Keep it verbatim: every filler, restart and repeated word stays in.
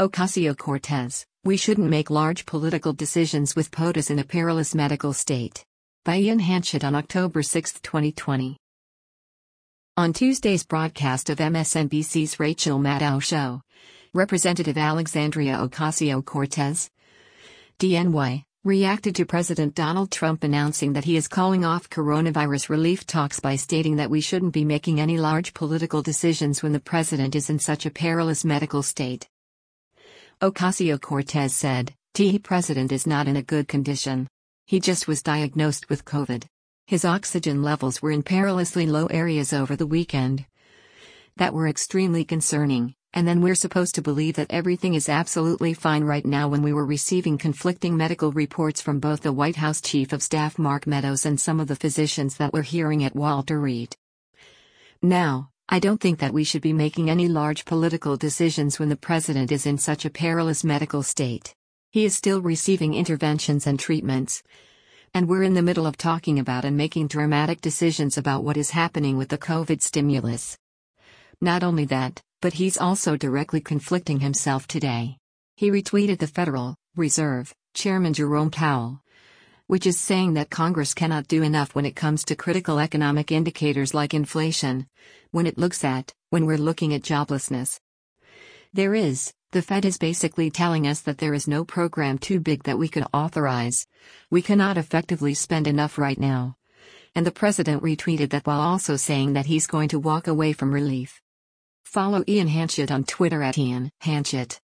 Ocasio-Cortez, we shouldn't make large political decisions with POTUS in a perilous medical state. By Ian Hanchett on October sixth, twenty twenty. On Tuesday's broadcast of M S N B C's Rachel Maddow Show, Representative Alexandria Ocasio-Cortez, D N Y, reacted to President Donald Trump announcing that he is calling off coronavirus relief talks by stating that we shouldn't be making any large political decisions when the president is in such a perilous medical state. Ocasio-Cortez said, "The president is not in a good condition. He just was diagnosed with COVID. His oxygen levels were in perilously low areas over the weekend. That were extremely concerning, and then we're supposed to believe that everything is absolutely fine right now when we were receiving conflicting medical reports from both the White House Chief of Staff Mark Meadows and some of the physicians that we're hearing at Walter Reed. Now, I don't think that we should be making any large political decisions when the president is in such a perilous medical state. He is still receiving interventions and treatments. And we're in the middle of talking about and making dramatic decisions about what is happening with the COVID stimulus. Not only that, but he's also directly conflicting himself today." He retweeted the Federal Reserve Chairman Jerome Powell, which is saying that Congress cannot do enough when it comes to critical economic indicators like inflation, when it looks at, when we're looking at joblessness. There is, the Fed is basically telling us that there is no program too big that we could authorize. We cannot effectively spend enough right now. And the president retweeted that while also saying that he's going to walk away from relief. Follow Ian Hanchett on Twitter at Ian Hanchett.